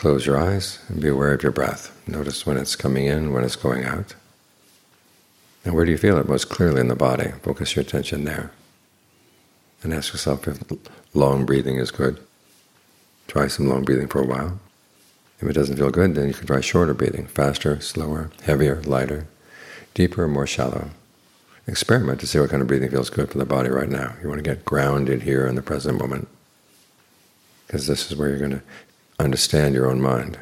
close your eyes and be aware of your breath. Notice when it's coming in, when it's going out. And where do you feel it most clearly in the body? Focus your attention there. And ask yourself if long breathing is good. Try some long breathing for a while. If it doesn't feel good, then you can try shorter breathing, faster, slower, heavier, lighter, deeper, more shallow. Experiment to see what kind of breathing feels good for the body right now. You want to get grounded here in the present moment, because this is where you're going to understand your own mind.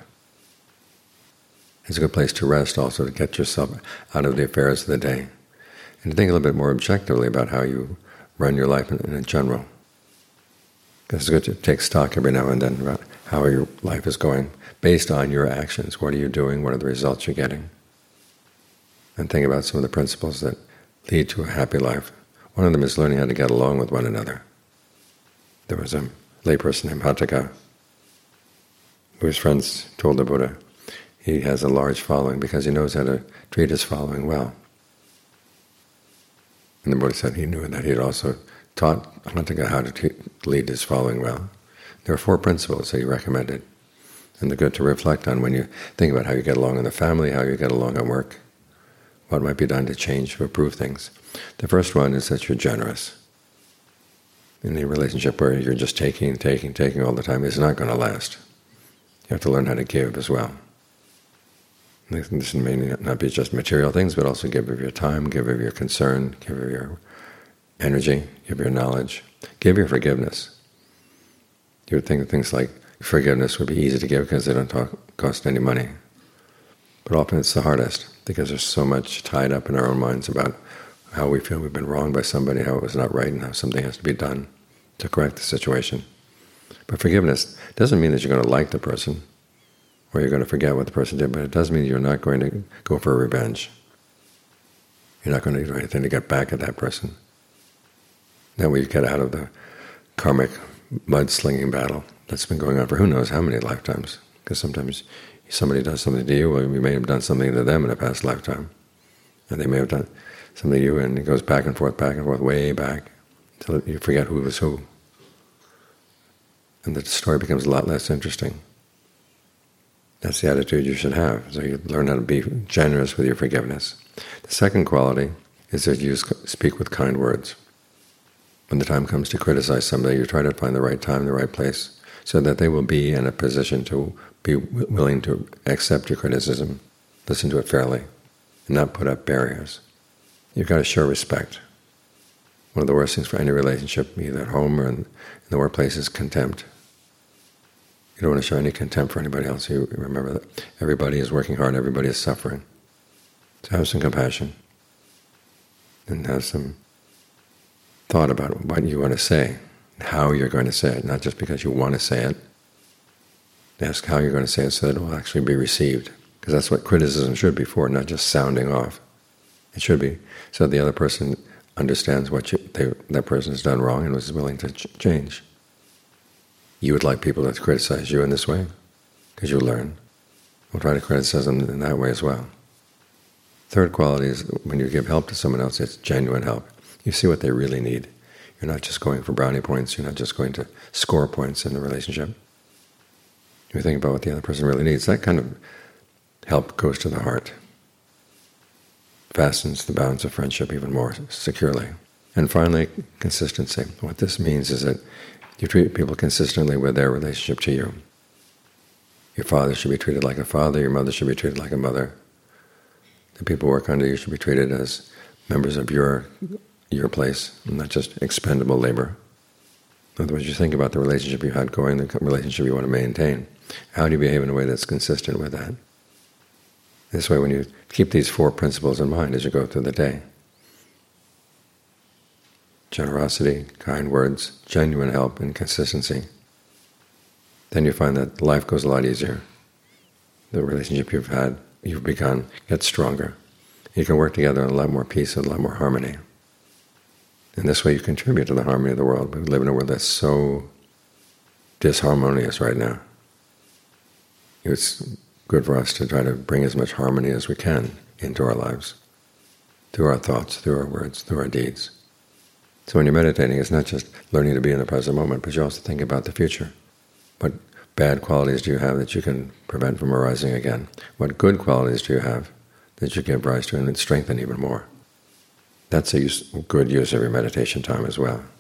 It's a good place to rest also, to get yourself out of the affairs of the day, and to think a little bit more objectively about how you run your life in general. Because it's good to take stock every now and then about how your life is going based on your actions. What are you doing? What are the results you're getting? And think about some of the principles that lead to a happy life. One of them is learning how to get along with one another. There was a layperson named Hatthaka, whose friends told the Buddha he has a large following because he knows how to treat his following well. And the Buddha said he knew that he had also taught Hatthaka how to lead his following well. There are 4 principles that he recommended, and they're good to reflect on when you think about how you get along in the family, how you get along at work, what might be done to change, to improve things. The first one is that you're generous. In a relationship where you're just taking all the time, it's not going to last. You have to learn how to give as well. This may not be just material things, but also give of your time, give of your concern, give of your energy, give of your knowledge, give your forgiveness. You would think things like forgiveness would be easy to give because they don't cost any money. But often it's the hardest, because there's so much tied up in our own minds about how we feel we've been wronged by somebody, how it was not right, and how something has to be done to correct the situation. But forgiveness doesn't mean that you're going to like the person, or you're going to forget what the person did, but it does mean you're not going to go for revenge. You're not going to do anything to get back at that person. That way you get out of the karmic mudslinging battle that's been going on for who knows how many lifetimes. Because sometimes somebody does something to you, or you may have done something to them in a past lifetime, and they may have done something to you, and it goes back and forth, way back, until you forget who was who. And the story becomes a lot less interesting. That's the attitude you should have. So you learn how to be generous with your forgiveness. The second quality is that you speak with kind words. When the time comes to criticize somebody, you try to find the right time, the right place, so that they will be in a position to be willing to accept your criticism, listen to it fairly, and not put up barriers. You've got to show respect. One of the worst things for any relationship, either at home or in the workplace, is contempt. You don't want to show any contempt for anybody else. You remember that everybody is working hard, everybody is suffering. So have some compassion, and have some thought about what you want to say, how you're going to say it, not just because you want to say it. Ask how you're going to say it so that it will actually be received, because that's what criticism should be for, not just sounding off. It should be so that the other person understands what that person has done wrong and is willing to change. You would like people to criticize you in this way, because you learn. We'll try to criticize them in that way as well. Third quality is when you give help to someone else, it's genuine help. You see what they really need. You're not just going for brownie points. You're not just going to score points in the relationship. You think about what the other person really needs. That kind of help goes to the heart, fastens the bonds of friendship even more securely. And finally, consistency. What this means is that you treat people consistently with their relationship to you. Your father should be treated like a father, your mother should be treated like a mother. The people who work under you should be treated as members of your place, not just expendable labor. In other words, you think about the relationship you had going, the relationship you want to maintain. How do you behave in a way that's consistent with that? This way, when you keep these 4 principles in mind as you go through the day, generosity, kind words, genuine help, and consistency, then you find that life goes a lot easier. The relationship you've begun, gets stronger. You can work together in a lot more peace and a lot more harmony. And this way you contribute to the harmony of the world. We live in a world that's so disharmonious right now. It's good for us to try to bring as much harmony as we can into our lives, through our thoughts, through our words, through our deeds. So when you're meditating, it's not just learning to be in the present moment, but you also think about the future. What bad qualities do you have that you can prevent from arising again? What good qualities do you have that you give rise to and strengthen even more? That's a good use of your meditation time as well.